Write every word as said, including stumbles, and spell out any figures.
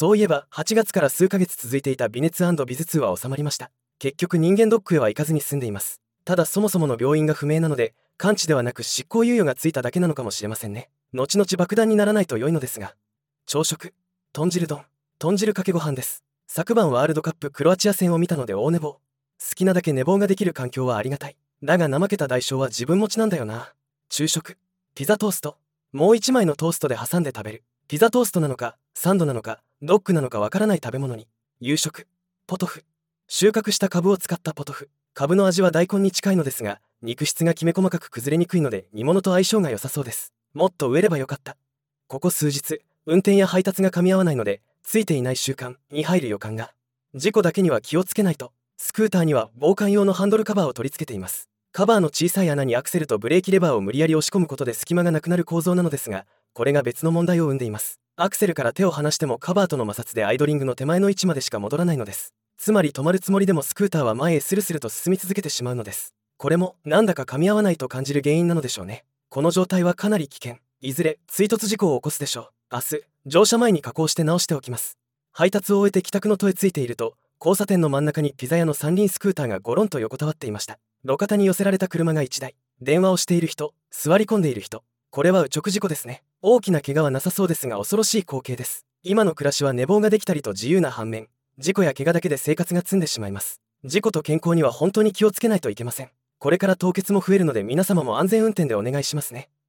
そういえばはちがつから数ヶ月続いていた微熱&微頭痛は収まりました。結局人間ドックへは行かずに済んでいます。ただそもそもの病院が不明なので、完治ではなく執行猶予がついただけなのかもしれませんね。後々爆弾にならないと良いのですが。朝食、豚汁丼、豚汁かけご飯です。昨晩ワールドカップクロアチア戦を見たので大寝坊。好きなだけ寝坊ができる環境はありがたい。だが怠けた代償は自分持ちなんだよな。昼食、ピザトースト。もう一枚のトーストで挟んで食べる。ピザトーストなのか、サンドなのか、ドッグなのかわからない食べ物に。夕食、ポトフ。収穫したカブを使ったポトフ。カブの味は大根に近いのですが、肉質がきめ細かく崩れにくいので煮物と相性が良さそうです。もっと植えればよかった。ここ数日、運転や配達が噛み合わないので、ついていない習慣に入る予感が。事故だけには気をつけないと。スクーターには防寒用のハンドルカバーを取り付けています。カバーの小さい穴にアクセルとブレーキレバーを無理やり押し込むことで隙間がなくなる構造なのですが、これが別の問題を生んでいます。アクセルから手を離してもカバーとの摩擦でアイドリングの手前の位置までしか戻らないのです。つまり止まるつもりでもスクーターは前へスルスルと進み続けてしまうのです。これもなんだか噛み合わないと感じる原因なのでしょうね。この状態はかなり危険。いずれ追突事故を起こすでしょう。明日乗車前に加工して直しておきます。配達を終えて帰宅の途へついていると、交差点の真ん中にピザ屋の三輪スクーターがゴロンと横たわっていました。路肩に寄せられた車がいちだい。電話をしている人、座り込んでいる人。これは右直事故ですね。大きな怪我はなさそうですが恐ろしい光景です。今の暮らしは寝坊ができたりと自由な反面、事故や怪我だけで生活が積んでしまいます。事故と健康には本当に気をつけないといけません。これから凍結も増えるので皆様も安全運転でお願いしますね。